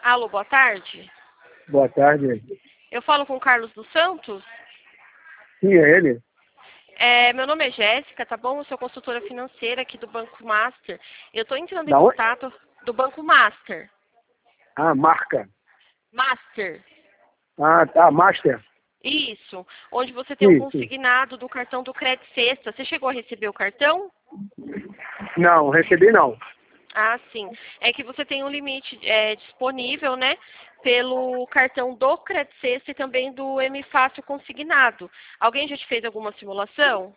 Alô, boa tarde. Boa tarde. Eu falo com o Carlos dos Santos. Sim, é ele? Meu nome é Jéssica, tá bom? Eu sou consultora financeira aqui do Banco Master. Eu estou entrando em Da onde? contato do Banco Master. Ah, marca. Master. Ah, tá, Master. Isso. Onde você tem um Sim, sim. consignado do cartão do Credit Sexta. Você chegou a receber o cartão? Não, recebi não. Ah, sim. É que você tem um limite disponível, né? Pelo cartão do Credit Sexta e também do M Fácil consignado. Alguém já te fez alguma simulação?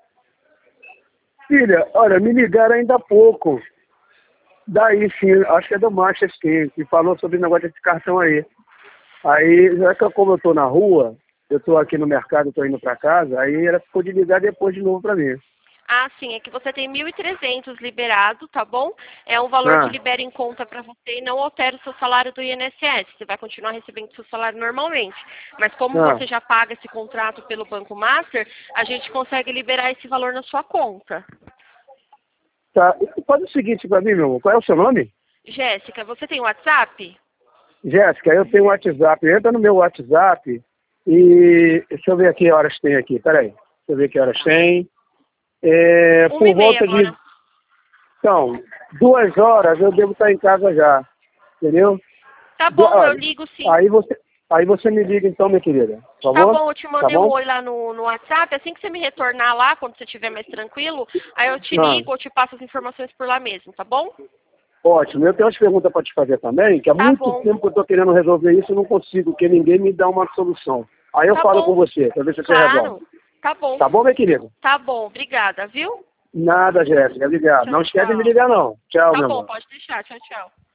Filha, olha, me ligaram ainda há pouco. Daí sim, acho que é do Master sim, que falou sobre o negócio desse cartão aí. Aí, já que como eu tô na rua, eu tô aqui no mercado, tô indo pra casa, aí ela ficou de ligar depois de novo pra mim. Ah, sim, é que você tem 1.300 liberado, tá bom? É um valor que Ah, libera em conta para você e não altera o seu salário do INSS. Você vai continuar recebendo seu salário normalmente. Mas como ah, você já paga esse contrato pelo Banco Master, a gente consegue liberar esse valor na sua conta. tá. Faz o seguinte pra mim, meu amor, qual é o seu nome? Jéssica, você tem WhatsApp? Jéssica, eu tenho WhatsApp. Entra no meu WhatsApp e deixa eu ver aqui que horas tem aqui. Peraí. Deixa eu ver que horas tem. Uma e Por meia volta de. agora. Então, 2 horas eu devo estar em casa já. Entendeu? Tá bom, eu Olha, ligo sim. aí você me liga então, minha querida. Por Tá favor? bom, eu te Tá mandei um bom? oi lá no WhatsApp. Assim que você me retornar lá, quando você estiver mais tranquilo, aí eu te Ah, ligo ou te passo as informações por lá mesmo, tá bom? ótimo. Eu tenho umas perguntas para te fazer também, que há Tá muito bom. tempo que eu estou querendo resolver isso e não consigo, porque ninguém me dá uma solução. Aí eu Tá falo com bom. você, para ver se você resolve. Claro. Tá bom. Tá bom, minha querida? Tá bom. Obrigada, viu? Nada, Jéssica. Obrigado. Tchau, Não esquece de me tchau. ligar, não. Tchau, Tá meu bom, amor. pode deixar. Tchau, tchau.